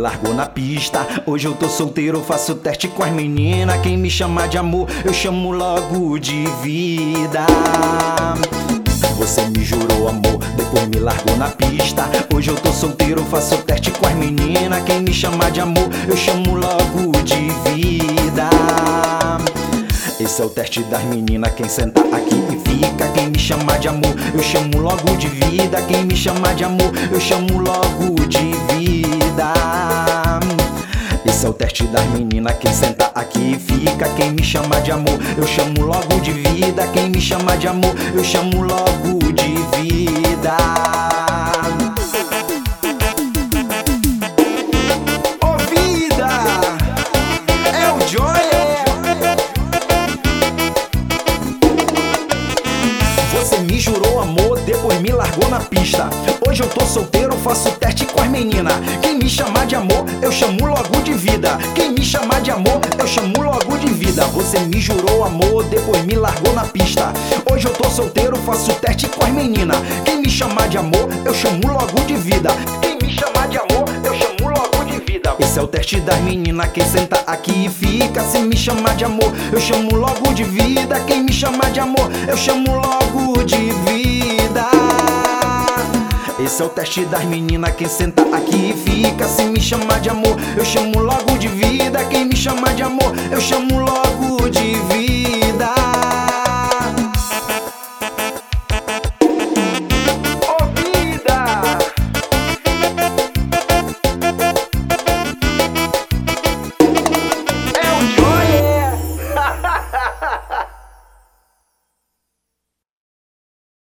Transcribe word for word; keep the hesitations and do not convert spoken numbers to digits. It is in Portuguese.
largou na pista. Hoje eu tô solteiro, faço teste com as meninas. Quem me chama de amor, eu chamo logo de vida. Você me jurou amor, depois me largou na pista. Hoje eu tô solteiro, faço teste com as meninas. Quem me chama de amor, eu chamo logo de vida. Esse é o teste das meninas, quem senta aqui e fica. Quem me chama de amor, eu chamo logo de vida. Quem me chama de amor, eu chamo logo de vida. Esse é o teste das meninas, quem senta aqui e fica. Quem me chama de amor, eu chamo logo de vida. Quem me chama de amor, eu chamo logo de vida. Ô vida, é o Joy. Você me jurou amor, depois me largou na pista. Hoje eu tô solteiro, faço teste com as meninas. Quem me chamar de amor, eu chamo logo de vida. Quem me chamar de amor, eu chamo logo de vida. Você me jurou amor, depois me largou na pista. Hoje eu tô solteiro, faço teste com as meninas. Quem me chamar de amor, eu chamo logo de vida. Quem me chamar de amor, eu chamo logo de vida. Esse é o teste das meninas, quem senta aqui e fica. Se me chamar de amor, eu chamo logo de vida. Quem me chamar de amor, eu chamo logo de vida. Esse é o teste das meninas, quem senta aqui e fica. Se me chamar de amor, eu chamo logo de vida. Quem me chamar de amor, eu chamo logo